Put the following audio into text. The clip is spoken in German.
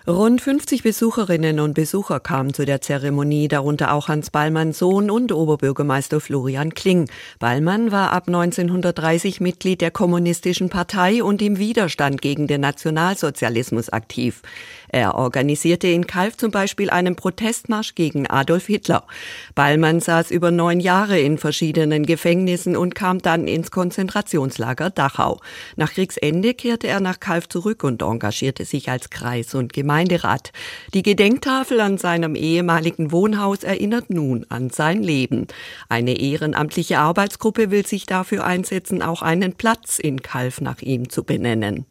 Rund 50 Besucherinnen und Besucher kamen zu der Zeremonie, darunter auch Hans Ballmanns Sohn und Oberbürgermeister Florian Kling. Ballmann war ab 1930 Mitglied der Kommunistischen Partei und im Widerstand gegen den Nationalsozialismus aktiv. Er organisierte in Calw zum Beispiel einen Protestmarsch gegen Adolf Hitler. Ballmann saß über 9 Jahre in verschiedenen Gefängnissen und kam dann ins Konzentrationslager Dachau. Nach Kriegsende kehrte er nach Calw zurück und engagierte sich als Kreis- und Gemeinderat. Die Gedenktafel an seinem ehemaligen Wohnhaus erinnert nun an sein Leben. Eine ehrenamtliche Arbeitsgruppe will sich dafür einsetzen, auch einen Platz in Calw nach ihm zu benennen.